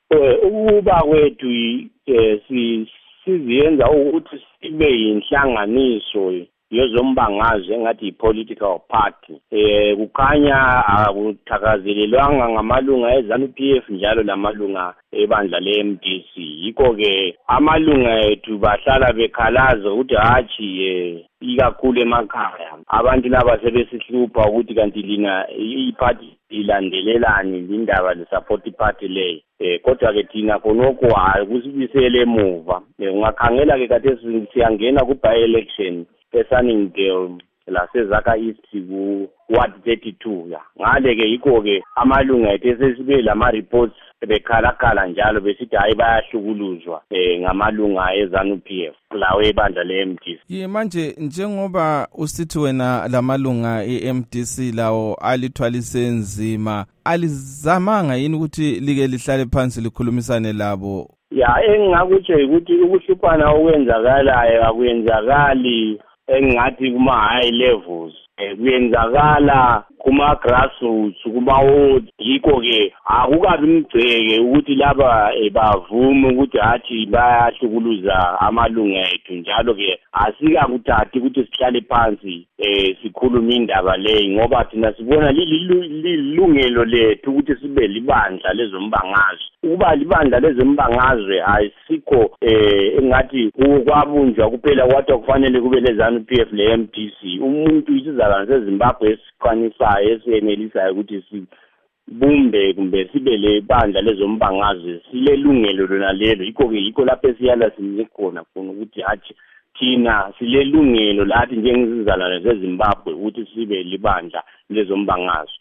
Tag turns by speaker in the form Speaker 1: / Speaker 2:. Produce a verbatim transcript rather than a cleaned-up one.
Speaker 1: ukuba kwethu eh, siziyenza ukuthi sibe yinhlanganiso yezombangazwe engathi i-political party. Eh kukhanya akuthakazelelwanga ngamalunga eZANU-P F njalo lamalunga ebandla le-M D C. Yikho ke amalunga ethu bahlala bekhalaza ukuthi hathi eh ikakhulu emakhaya abantu laba sebesihlupha ukuthi kanti lina i-party ilandelelani indaba le-support party leyo. Eh kodwa ke thina khonokho hayi kusibisele emuva. Ungakhangela ke kade siyangena ku-by election eSunningdale lasezaka East ku Ward thirty-two ya ngale ke yikho ke amalunga ethu sesibe lama reports bekhalakhala njalo besithi hayi bayahlukuluzwa eh ngamalunga eZANU-P F lawo ebandla le-M D C.
Speaker 2: Ye manje njengoba usithi wena lamalunga e-M D C lawo alithwalise nzima, alizamanga yini ukuthi like lihlale phansi likhulumisane labo?
Speaker 1: Ya engingakutsho ukuthi ukuhluphana okwenzakalayo akuyenzakali engathi kuma high levels, kuyenzakala kuma grassroots kuma ward. Yikho ke akukabi mgceke ukuthi laba bavume ukuthi hathi bayahlukuluza amalunga ethu, njalo ke asikakuthathi ukuthi sihlale phansi eh sikhuluma indaba leyo ngoba thina sibona lilungelo lethu ukuthi sibe libandla lezombangazwe. Ukuba libandla lezombangazwe ayisikho eh engathi kwabunjwa kuphela kwathi kufanele kube leZANU-P F le-M D C. Umuntu isizalwane seZimbabwe esiqanisayo esenelisayo ukuthi sibumbe kumbe sibe le bandla lezombangazwe silelungelo lona lelo. Yikho ke yikho lapho esiyala sinike khona khona ukuthi hathi thina silelungelo lathi njengesizalwane seZimbabwe ukuthi sibe libandla lezombangazwe.